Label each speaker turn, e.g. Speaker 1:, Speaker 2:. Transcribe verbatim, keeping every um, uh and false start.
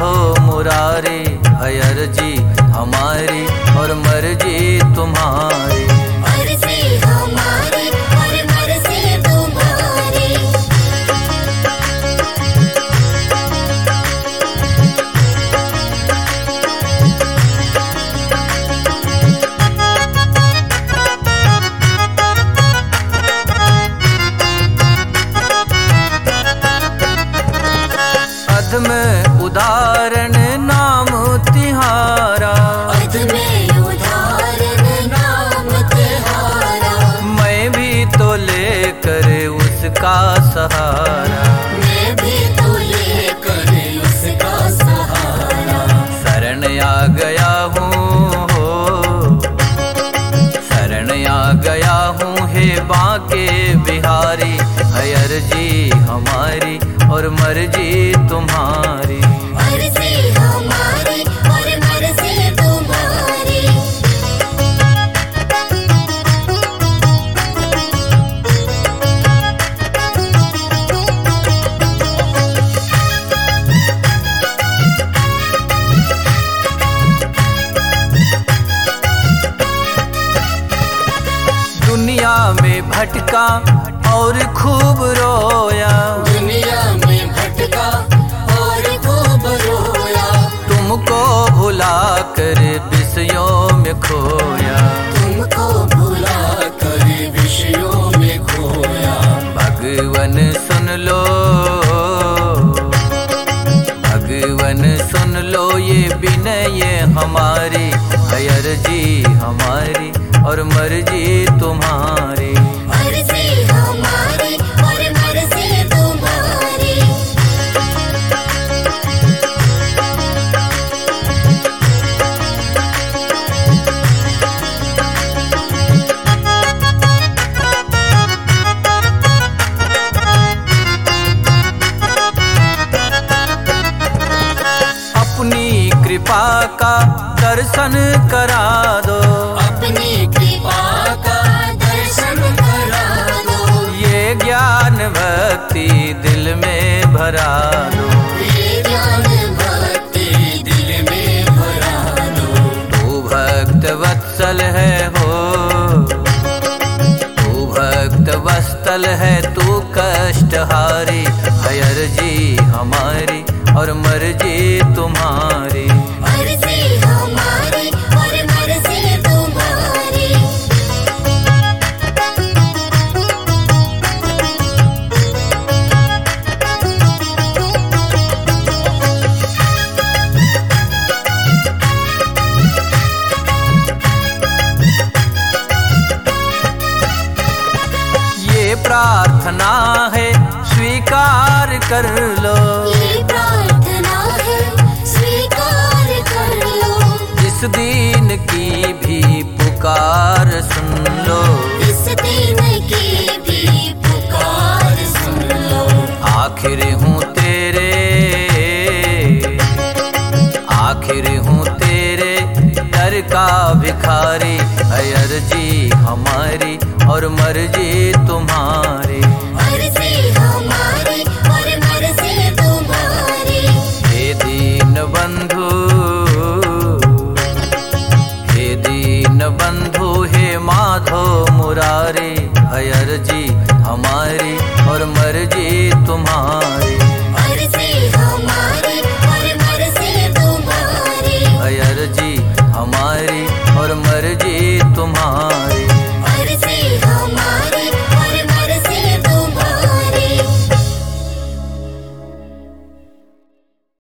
Speaker 1: मुरारी, है अर्जी हमारी और मर्जी तुम्हारी।
Speaker 2: अर्जी हमारी और मर्जी तुम्हारी।
Speaker 1: अध में उदाहरण नाम तिहारा,
Speaker 2: अध में उदाहरण नाम तिहारा।
Speaker 1: मैं भी तो लेकर उसका सहारा,
Speaker 2: मैं भी तो लेकर उसका सहारा।
Speaker 1: शरण आ गया हूँ हो, शरण आ गया हूँ हे बांके बिहारी, है अर्जी हमारी और मर्जी तुम्हारी।
Speaker 2: अर्जी हमारी और मर्जी तुम्हारी।
Speaker 1: दुनिया में भटका और खूब रोया,
Speaker 2: दुनिया में भटका और खूब रोया।
Speaker 1: तुमको भुला कर विषयों में खोया,
Speaker 2: तुमको भुला कर विषयों में खोया।
Speaker 1: भगवन सुन लो, भगवन सुन लो ये विनय हमारी, है अर्जी हमारी और मर्जी तुम्हारी।
Speaker 2: अर्जी हमारी और मर्जी तुम्हारी।
Speaker 1: अपनी कृपा का दर्शन करा दो,
Speaker 2: अपनी कृपा का दर्शन करा दो।
Speaker 1: ये ज्ञान भक्ति दिल में भरा दो।
Speaker 2: ये ज्ञान भक्ति दिल में भरा दो।
Speaker 1: तू भक्त वत्सल है हो, तू भक्त वत्सल है, तू कष्टहारी, है अर्जी हमारी और मर्जी तुम्हारी।
Speaker 2: अर्जी हमारी और मर्जी तुम्हारी।
Speaker 1: ये प्रार्थना है स्वीकार कर लो,
Speaker 2: ये प्रार्थना है स्वीकार कर लो।
Speaker 1: इस दीन की भी पुकार सुन लो,
Speaker 2: इस दिन की भी पुकार सुन लो।
Speaker 1: आखिर हूँ तेरे, आखिर हूँ तेरे दर का भिखारी, है अर्जी हमारी और मर्जी तुम्हारी।
Speaker 2: अर्जी हमारी और मर्जी तुम्हारी।
Speaker 1: हे दीन बंधु, हे दीन बंधु, हे माधो मुरारी, है अर्जी हमारी और मर्जी तुम्हारी।